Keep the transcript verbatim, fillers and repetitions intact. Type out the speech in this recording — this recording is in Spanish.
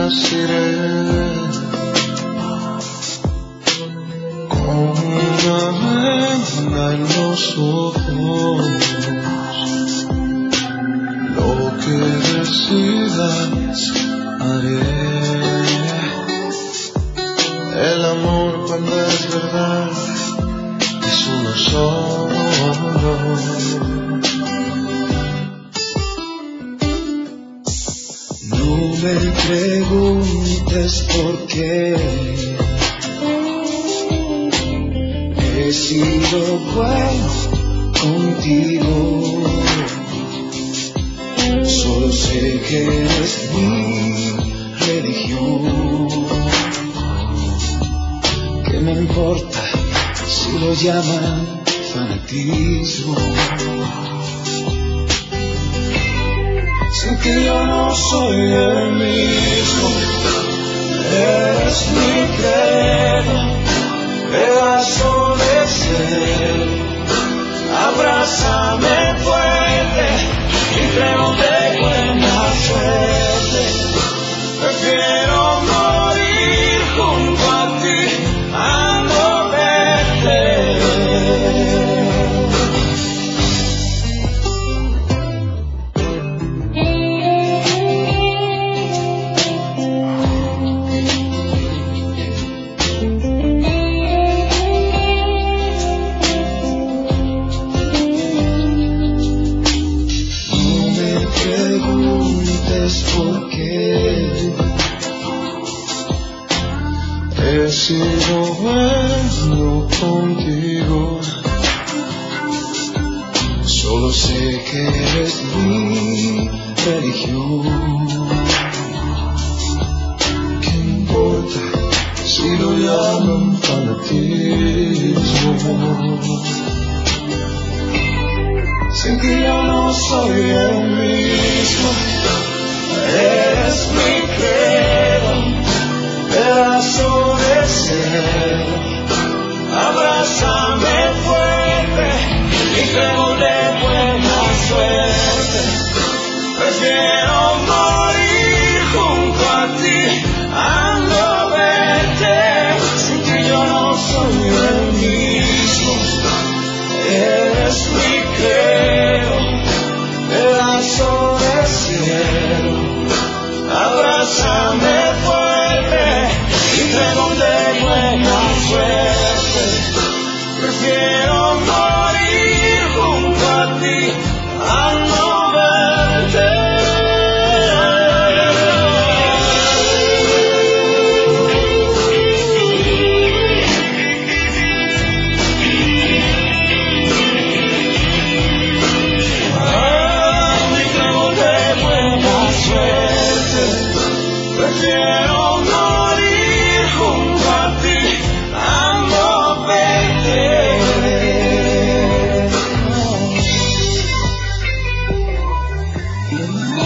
renaciré con una venda en los ojos. Lo que decidas haré. El amor cuando es verdad es uno solo. No me preguntes por qué he sido bueno contigo. Solo sé que eres mi religión. ¿Qué me importa si lo llaman fanatismo? Sin que yo no soy el mismo. Eres mi credo, pedazo de ser. Abrázame fuerte y creo de buena suerte. Prefiero morir junto a ti a no verte. He sido bueno contigo. Solo sé que eres mi religión. ¿Qué importa si lo llaman fanatismo? Sin que yo no soy el mismo. Eres mi credo, pedazo de ser. Abrázame fuerte y creo de buena suerte. Prefiero morir junto a ti a no verte. Sin que yo no soy el mismo. Eres mi credo, pedazo de ser. Abrázame fuerte y creo de buena suerte. Prefiero morir junto a ti a no verte. Prefiero morir junto a ti a no verte. Thank you.